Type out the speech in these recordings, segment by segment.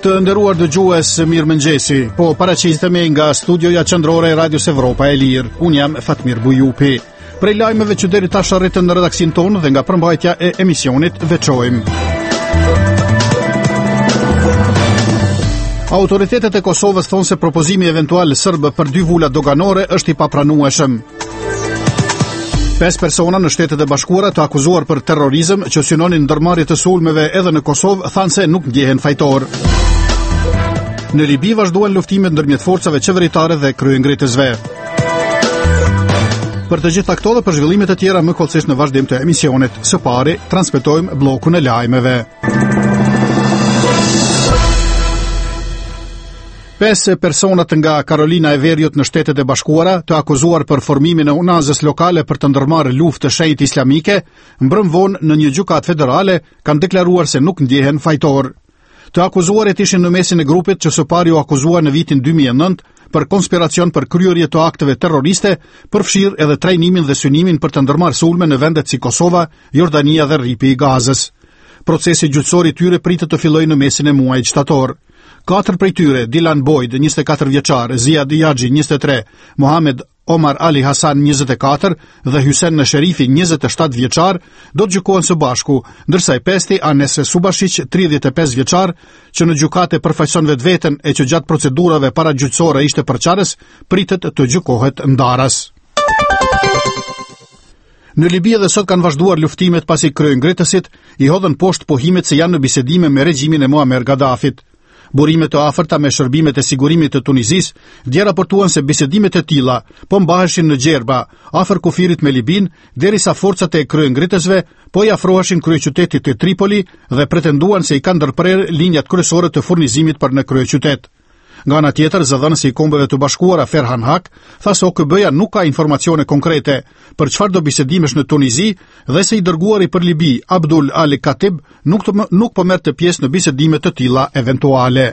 Të nderuar dëgjues, mirëmëngjesi. Po paraqitemi nga studioja qendrore e Radios Evropa e Lirë. Unë jam Fatmir Bujupi. Prej lajmeve që deri tash arritën në redaksin tonë dhe nga përmbajtja e emisionit veçojmë. Autoritetet e Kosovës thonë se propozimi eventual serb për 2 vula doganore është i papranueshëm. 5 persona në Shtetet e Bashkuara të akuzuar për terrorizëm që synonin ndërmarrje të sulmeve edhe në Kosovë thanë se nuk ndjehen fajtor. Në Libi vazhduan luftimet ndërmjet forcave qeveritare dhe kryengritësve. Për të gjitha këto dhe për zhvillimet e tjera më kollësisht në vazhdim të emisionit, së pari transmetojmë bllokun e lajmeve. 5 personat nga Karolina e Veriut në Shtetet e Bashkuara, të akuzuar për formimin e unazës lokale për të ndërmarrë luftë të shenjtë islamike, mbrëm vonë në një gjykatë federale kanë deklaruar se nuk ndjehen fajtor. Të akuzuarit ishin në mesin e grupit që së pari u akuzua në vitin 2009 për konspiracion për kryerje të akteve terroriste, përfshirë edhe trajnimin dhe synimin për të ndërmarrë sulme në vendet si Kosova, Jordania dhe Rripi i Gazës. Procesi gjyqësor i tyre pritet të fillojë në mesin e muajit shtator. 4 prej tyre, Dilan Boyd, 24 vjeçar, Ziad Yaji, 23, Mohamed Omar Ali Hasan, 24 dhe Hysen Sherifi, 27 vjeçar, do të gjykohen së bashku, ndërsa i pesti Anes Subashiq, 35 vjeçar, që në gjykate përfaqëson vetveten e që gjatë procedurave paragjyqësore ishte përçarës, pritet të gjykohet ndaras. Në Libi edhe sot kanë vazhduar luftimet pasi kryengritësit i hodhën poshtë pohimet se janë në bisedime me regjimin e Muammar Gaddafit. Burimet të afërta me shërbimet e sigurimit të Tunizis dje raportuan se bisedimet e tilla po mbaheshin në Gjerba, afër kufirit me Libin, derisa forcat e kryengritësve po i afroheshin kryeqytetit të Tripoli dhe pretenduan se i kanë ndërprerë linjat kryesore të furnizimit për në kryeqytet. Nga ana tjetër, zëdhënësi i Kombeve të Bashkuara Ferhan Haq tha se OKB-ja nuk ka informacione konkrete për çfarë do bisedimesh në Tunizi dhe se i dërguari për Libi Abdul Ali Khatib nuk po merrte pjesë në bisedime të tilla eventuale.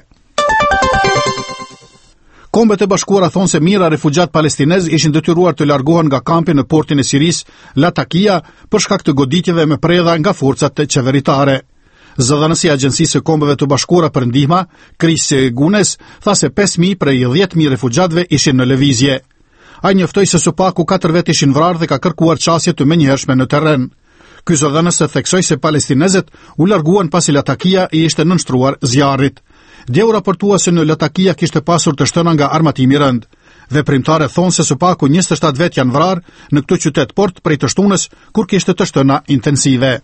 Kombet e Bashkuara thonë se mijëra refugjat palestinez ishin detyruar të largohen nga kampi në portin e Siris Latakia për shkak të goditjeve me predha nga forcat qeveritare. Zëdhënësi i Agjencisë së Kombeve të Bashkuara për ndihmë, Chris Gunes, tha se 5.000 prej 10.000 refugjatëve ishin në lëvizje. Ai njoftoi se së paku 4 vet ishin vrarë dhe ka kërkuar çasje të menjëhershme në terren. Ky zëdhënës theksoi se palestinezët u larguan pasi Latakia i ishte nënshtruar zjarrit. Dje u raportua se në Latakia kishte pasur të shtëna nga armatimi i rënd. Veprimtare thonë se së paku 27 vet janë vrarë në këtë qytet port prej të shtunës kur kishte të shtëna intensive.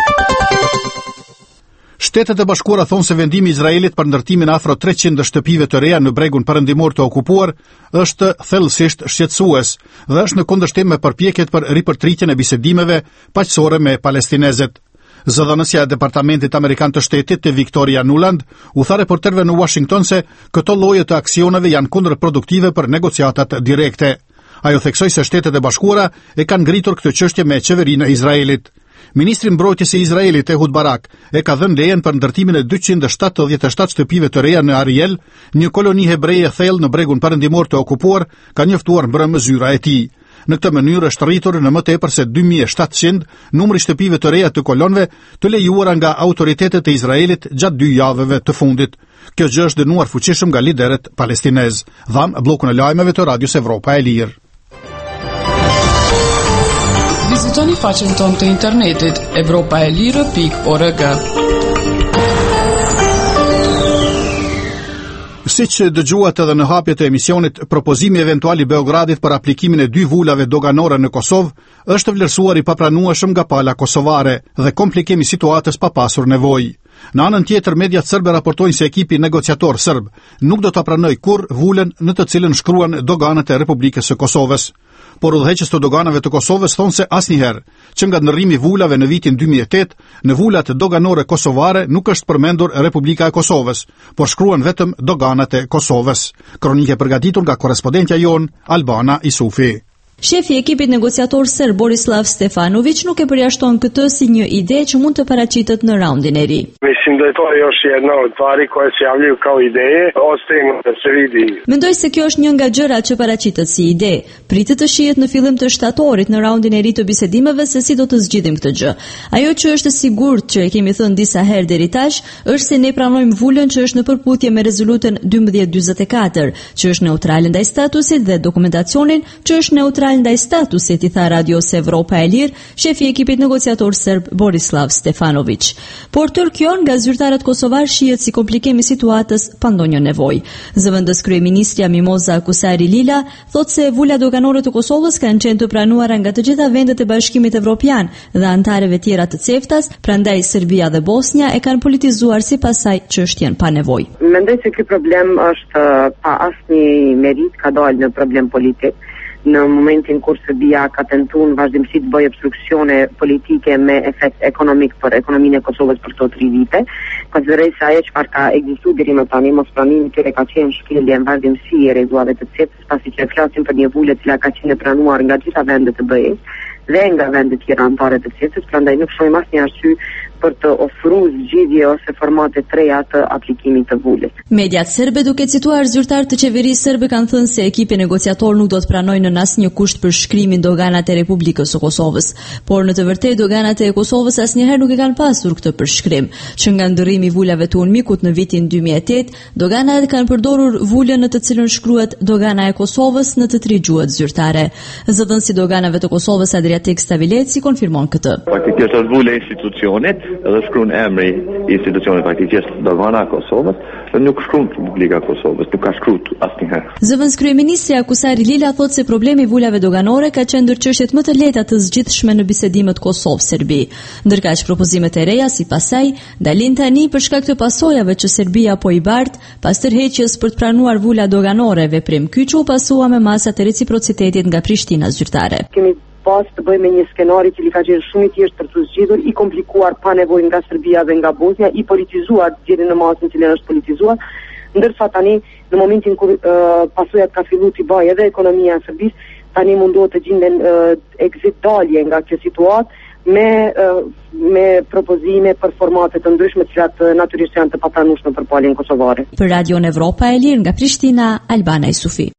Shtetet e Bashkuara thonë se vendimi i Izraelit për ndërtimin afro 300 shtëpive të reja në bregun perëndimor të okupuar është thellësisht shqetësues dhe është në kundërshtim me përpjekjet për ripërtritjen e bisedimeve paqësore me palestinezët. Zëdhënësja e Departamentit Amerikan të Shtetit të Victoria Nuland u tha reporterëve në Washington se këto lloje të aksioneve janë kundërproduktive për negociatat direkte. Ajo theksoi se Shtetet e Bashkuara e kanë ngritur këtë çështje me qeverinë e Izraelit. Ministri mbrojtjes i Izraelit Ehud Barak e ka dhënë lejen për ndërtimin e 277 shtëpive të reja në Ariel, një koloni hebreje thellë në bregun perëndimor të okupuar, ka njoftuar mbrëmë zyra e tij. Në këtë mënyrë është rritur në më tepër se 2700 numri shtëpive të reja të kolonëve të lejuara nga autoritetet e Izraelit gjatë 2 javëve të fundit. Kjo gjë është dënuar fuqishëm nga liderët palestinez. Dham bllokun e lajmeve të Radios Evropa e Lirë. Vizitoni faqen tonë të internetit evropaelire.org. Siç dëgjuat edhe në hapjet e emisionit, propozimi eventual i Beogradit për aplikimin e 2 vulave doganore në Kosovë është vlerësuar i papranueshëm nga pala kosovare dhe komplikimi i situatës pa pasur nevojë. Në anën tjetër, mediat serbe raportojnë se ekipi negociator serb nuk do ta pranojë kurrë vulën në të cilën shkruan doganët e Republikës së Kosovës. Por udhëheqës të doganave të Kosovës thonë se asnjëherë që nga ndërrimi vulave në vitin 2008, në vulat doganore kosovare nuk është përmendur Republika e Kosovës, por shkruan vetëm doganat e Kosovës. Kronikë e përgatitur nga korrespondentja jon Albana Isufi. Shefi i ekipit negociator serb Borislav Stefanović nuk e përjashton këtë si një ide që mund të paraqitet në raundin e ri. Mislim da je to još jedna od stvari koje se javljaju kao ideje, ostavimo da se vidi. Mendoj se kjo është një nga gjërat që paraqitet si ide. Pritet të shihet në fillim të shtatorit në raundin e ri të bisedimeve se si do të zgjidhim këtë gjë. Ajo që është e sigurt që e kemi thënë disa herë deri tash është se ne pranojmë vulën që është në përputhje me rezolutën 1244, që është neutrale ndaj statusit dhe dokumentacionin që është neutral ndaj statusit, i tha Radios Evropa e Lirë, shefi i ekipit negociator serb Borislav Stefanović. Por tërë kjo nga zyrtarët kosovar shihet si komplikim i situatës pa ndonjë nevojë. Zëvendës kryeministria Mimoza Kusari Lila thotë se vula doganore të Kosovës kanë qenë të pranuara nga të gjitha vendet e Bashkimit Evropian dhe antarëve tjera të CEFTA-s, prandaj Serbia dhe Bosnia e kanë politizuar sipas saj çështjen pa nevojë. Mendoj se ky problem është pa asnjë merit, ka dalë në problem politik. Në momentin kur Serbia ka tentuar vazhdimësi të bëjë obstruksione politike me efekt ekonomik për ekonominë e Kosovës për këto 3 vite, konsideroj se ajo çfarë ka ekzistuar deri më tani, mos pranimi i tyre ka qenë shkelje në vazhdimësi e rregullave të CEFTA-s, pasi që flasim për një vulë e cila ka qenë pranuar nga gjitha vendet e BE-s dhe nga vendet tjera anëtare të CEFTA-s, prandaj nuk shohim asnjë arsye për të ofruar zgjidhje ose formate të reja të aplikimit të vulës. Mediat serbe, duke cituar zyrtar të qeverisë serbe, kanë thënë se ekipi negociator nuk do të pranojë në asnjë kusht për shkrimin doganat e Republikës së Kosovës, por në të vërtetë doganat e Kosovës asnjëherë nuk e kanë pasur këtë përshkrim. Që nga ndërrimi i vulave të UNMIK-ut në vitin 2008, doganat kanë përdorur vulën në të cilën shkruhet dogana e Kosovës në të 3 gjuhët zyrtare. Zëdhënësi i doganave të Kosovës Adriatik Stavileci konfirmon këtë. Faktikisht është vula e institucionit dhe shkruan emri i institucionit faktikisht dogana e Kosovës, dhe nuk shkruan Republika e Kosovës, nuk ka shkruar asnjëherë. Zëvendës kryeministja Kusari Lila thotë se problemi i vulave doganore ka qenë ndër çështjet më të lehta të zgjidhshme në bisedimet Kosovë-Serbi. Ndërkaq propozimet e reja sipas saj dalin tani për shkak të pasojave që Serbia po i bart pas tërheqjes për të pranuar vula doganore, veprim ky që u pasua me masat e reciprocitetit nga Prishtina zyrtare. Pas të bëjmë me një skenari që li ka qenë shumë i thjeshtë për të zgjidhur, i komplikuar pa nevojë nga Serbia dhe nga Bosnia, i politizuar, zgjedhjen në masën që është politizuar, ndërsa tani në momentin kur pasojat ka filluar të bëjë edhe ekonomia e Serbisë, tani mundohet të gjenden exit dalje nga kjo situatë me propozime për formate të ndryshme, të cilat natyrisht janë të papranueshme për palën kosovare. Për Radion Evropa e Lirë nga Prishtina, Albana Isufi.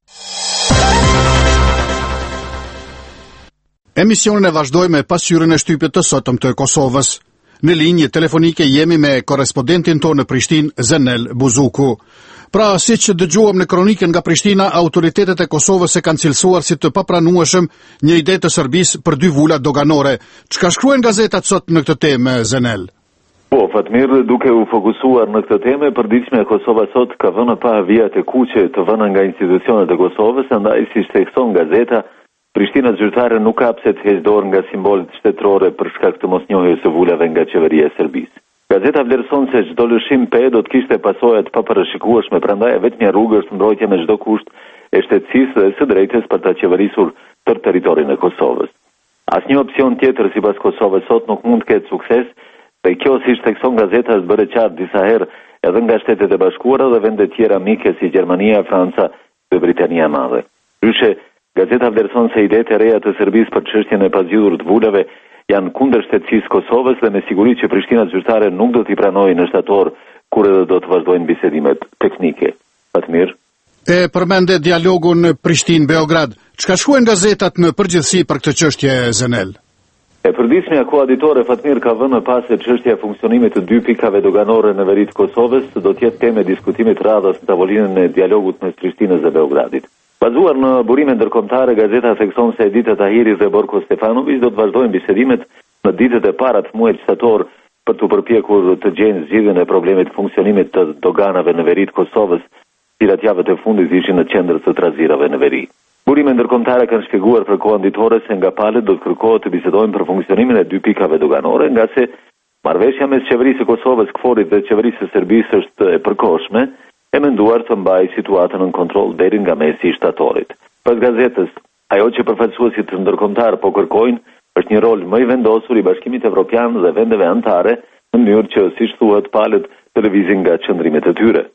Emisionin e vazhdojmë me pasqyrën e shtypjet të sotëm të Kosovës. Në linjë telefonike jemi me korrespondentin tonë në Prishtinë, Zenel Buzuku. Pra, siç dëgjuam në kronikën nga Prishtina, autoritetet e Kosovës e kanë cilësuar si të papranueshëm një ide të Serbisë për 2 vula doganore. Çka shkruajnë gazetat sot në këtë temë, Zenel? Po, Fatmir, duke u fokusuar në këtë temë, përditshmja e Kosovës sot ka vënë pa vijat e kuqe të vëna nga institucionet e Kosovës, andaj siç thekson gazeta, Prishtina zyrtare nuk ka pse të heqë dorë nga simbolet shtetërore për shkak të mosnjohjes së vulave nga qeveria e Serbisë. Gazeta vlerëson se çdo lëshim PE do të kishte pasoja të paparashikueshme, prandaj vetmja rrugë është mbrojtja me çdo kusht e shtetësisë dhe së drejtës për ta qeverisur tërë territorin e Kosovës. Asnjë opsion tjetër sipas Kosovës sot nuk mund të ketë sukses, dhe kjo siç thekson gazeta është bërë qartë disa herë edhe nga Shtetet e Bashkuara dhe vende tjera mike si Gjermania, Franca dhe Britania e Madhe. Ndryshe, gazeta vlerëson se idetë e reja të Serbisë për çështjen e pazgjedhur të vulave janë kundër shtetësisë Kosovës dhe me siguri që Prishtina zyrtare nuk do t'i pranojë në shtator kur edhe do të vazhdojnë bisedimet teknike. Fatmir. E përmende dialogun Prishtinë-Beograd. Çka shkruajnë gazetat në përgjithësi për këtë çështje, Zenel? Përditshmja koaditore Fatmir ka vënë pas se çështja e funksionimit të 2 pikave doganore në veri të Kosovës do të jetë temë diskutimit radhës në tavolinën e dialogut mes Prishtinës dhe Beogradit. Bazuar në burime ndërkombëtare, gazeta thekson se Edita Tahiri dhe Borko Stefanović do të vazhdojnë bisedimet në ditët e para të muajit shtator për të përpjekur të gjejnë zgjidhjen e problemit të funksionimit të doganave në veri të Kosovës, cilat javët e fundit ishin në qendër të trazirave në veri. Burime ndërkombëtare kanë shpjeguar për koanditore se nga palët do të kërkohet të bisedojnë për funksionimin e 2 pikave doganore, nga se marrëveshja mes qeverisë së Kosovës, KFOR-it dhe qeverisë së Serbisë është e përkohshme, e menduar të mbaj situatën në kontroll deri nga mesi i shtatorit. Pas gazetës, ajo që përfaqësuesit ndërkombëtar po kërkojnë është një rol më i vendosur i Bashkimit Evropian dhe vendeve anëtare, në mënyrë që, siç thuhet, palët të lëvizin nga qëndrimet e tyre.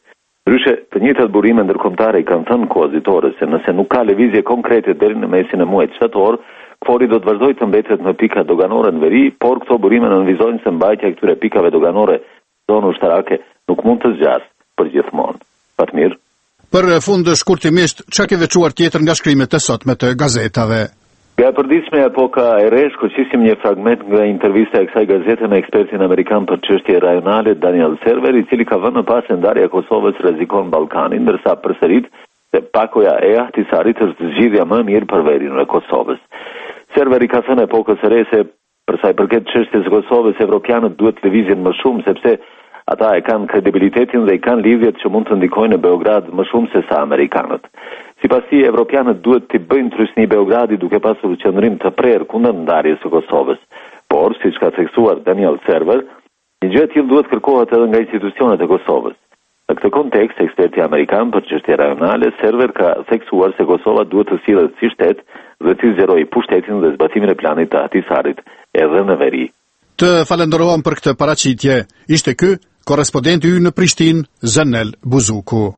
Ndryshe, të njëjtat burime ndërkombëtare i kanë thënë kuazitorës se nëse nuk ka lëvizje konkrete deri në mesin e muajit shtator, KFOR-i do të vazhdojë të mbetet në pika doganore në veri, por këto burime nënvizojnë se mbajtja e këtyre pikave doganore zonë ushtarake nuk mund të zgjasë për gjithmonë. Fatmir. Për fund shkurtimisht, çka ke veçuar tjetër nga shkrimet e sotme të gazetave? Nga e përditshme epoka e re, shkëlqisim një fragment nga intervista e kësaj gazete me ekspertin amerikan për çështje rajonale Daniel Server, i cili ka vënë në pas se ndarja e Kosovës rrezikon Ballkanin, ndërsa përsërit se pakoja e Ahtisarit është zgjidhja më e mirë për veriun e Kosovës. Server i ka thënë epokës së re se për sa i përket çështjes së Kosovës, evropianët duhet të lëvizin më shumë sepse ata e kanë kredibilitetin dhe i kanë lidhjet që mund të ndikojnë në Beograd më shumë se sa amerikanët. Sipas tij, evropianët duhet të bëjnë trysni Beogradi duke pasur qëndrim të prerë kundër ndarjes së Kosovës. Por, siç ka theksuar Daniel Server, një gjë e tillë duhet kërkohet edhe nga institucionet e Kosovës. Në këtë kontekst, eksperti amerikan për çështje rajonale, Server ka theksuar se Kosova duhet të sillet si shtet dhe të zgjerojë pushtetin dhe zbatimin e planit të Ahtisarit edhe në veri. Të falenderojmë për këtë paraqitje. Ishte ky korrespondenti ynë në Prishtinë, Zanel Buzuku.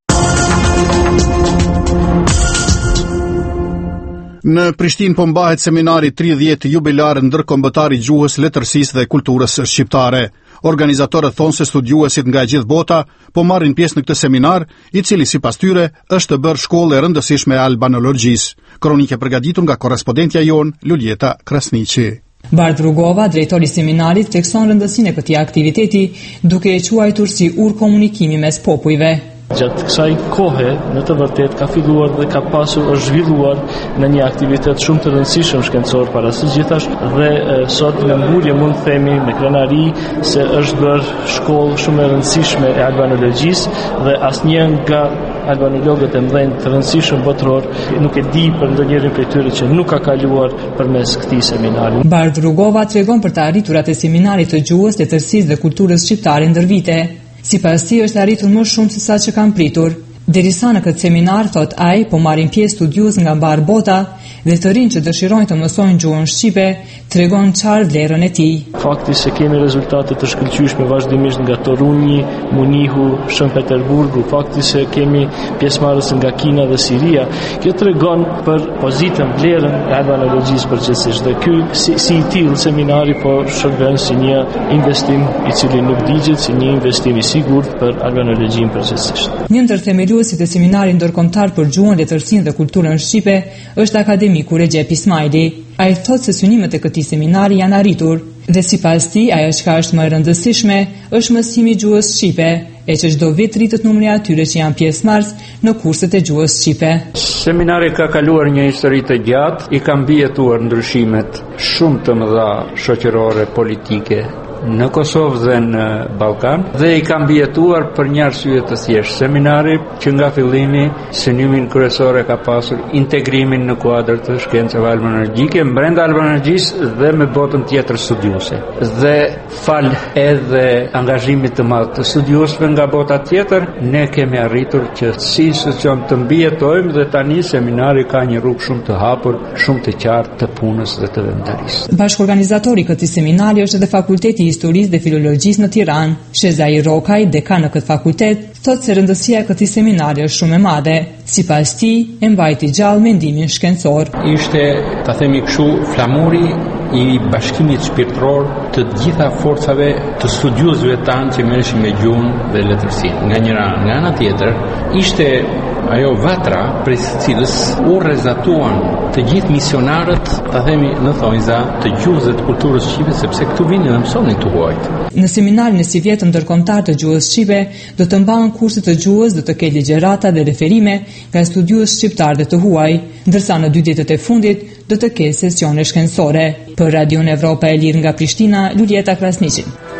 Në Prishtinë po mbahet seminari 30 jubilar ndërkombëtar i gjuhës, letërsisë dhe kulturës shqiptare. Organizatorët thonë se studiuesit nga gjithë bota po marrin pjesë në këtë seminar, i cili sipas tyre është të bërë shkollë e rëndësishme e albanologjisë. Kronike përgatitur nga korrespondentja jon Luljeta Krasniqi. Bardh Rugova, drejtori i seminarit, thekson rëndësinë e këtij aktiviteti, duke e quajtur si urë komunikimi mes popujve. Gjatë kësaj kohe, në të vërtet, ka filluar dhe ka pasur është zhvilluar në një aktivitet shumë të rëndësishëm shkencor para së gjithash dhe sot në mburje mund të themi me krenari se është bërë shkollë shumë e rëndësishme e albanologjisë dhe asnjë nga albanologët e mëdhenj të rëndësishëm botëror nuk e di për ndonjërin prej tyre që nuk ka kaluar përmes këtij seminari. Bardh Rugova tregon për të arriturat e seminarit të gjuhës, letërsisë dhe kulturës shqiptare ndër vite. Sipas tij është arritur më shumë se sa që kanë pritur. Derisa në këtë seminar, thot ai, po marrin pjesë studiues nga mbar bota dhe të rinj që dëshirojnë të mësojnë gjuhën shqipe, tregon çfarë vlerën e tij. Fakti se kemi rezultate të shkëlqyeshme vazhdimisht nga Toruni, Munihu, Shën Peterburgu, fakti se kemi pjesëmarrës nga Kina dhe Siria, kjo tregon për pozitën, vlerën e albanologjisë përgjithsisht. Dhe ky si i tillë seminari po shërben si një investim i cili nuk digjet, si një investim i sigurt për albanologjinë përgjithsisht. Një ndër themeluesit e seminarit ndërkombëtar për gjuhën, letërsinë dhe kulturën shqipe është akademiku Recep Ismaili. Ai thotë se synimet e këtij seminari janë arritur dhe sipas tij ajo që është më e rëndësishme është mësimi i gjuhës shqipe, e që çdo vit rritet numri atyre që janë pjesëmarrës në kurset e gjuhës shqipe. Seminari ka kaluar një histori të gjatë, i kanë mbijetuar ndryshimet shumë të mëdha shoqërore, politike në Kosovë dhe në Ballkan dhe i kanë mbijetuar për një arsye të thjeshtë. Seminari që nga fillimi synimin kryesor ka pasur integrimin në kuadër të shkencave albanologjike brenda albanologjisë dhe me botën tjetër studiuese. Dhe fal edhe angazhimit të madh të studiuesve nga bota tjetër, ne kemi arritur që si institucion të mbijetojmë dhe tani seminari ka një rrugë shumë të hapur, shumë të qartë të punës dhe të vendarisë. Bashkëorganizatori i këtij seminari është edhe Fakulteti i Historisë dhe Filologjisë në Tiranë. Shezai Rokaj, dekan në këtë fakultet, thotë se rëndësia e këtij seminari është shumë e madhe. Sipas tij, e mbajti gjallë mendimin shkencor. Ishte, ta themi kështu, flamuri i bashkimit shpirtëror të gjitha forcave të studiuesve tanë që merreshin me gjuhën dhe letërsinë. Nga ana tjetër, ishte ajo vatra prej së cilës u rrezatuan të gjithë misionarët, ta themi në thonjza, të gjuhës dhe të kulturës shqipe, sepse këtu vinin dhe mësonin të huajt. Në seminarin e Sivjetën ndërkombëtar të gjuhës shqipe do të mbahen kurse të gjuhës, do të ketë ligjërata dhe referime nga studiues shqiptar dhe të huaj, ndërsa në 2 ditët e fundit do të ketë sesione shkencore. Për Radion Evropa e Lirë nga Prishtina, Luljeta Krasniqi.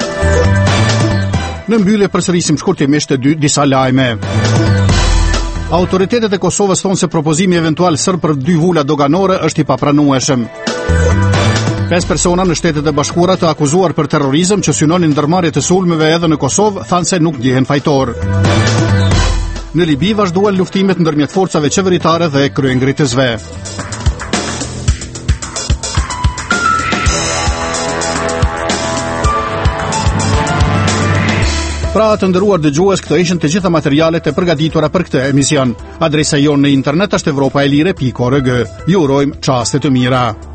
Në mbyllje përsërisim shkurtimisht disa lajme. Autoritetet e Kosovës thonë se propozimi eventual sër për 2 vula doganore është i papranueshëm. 5 persona në Shtetet e Bashkuara të akuzuar për terrorizëm që synonin ndërmarrje të sulmeve edhe në Kosovë thanë se nuk ndihen fajtor. Në Libi vazhduan luftimet ndërmjet forcave qeveritare dhe kryengritësve. Pra të nderuar dëgjues, këto ishin të gjitha materialet e përgatitura për këtë emision. Adresa jonë në internet është evropaelire.org. Ju urojmë çaste të mira.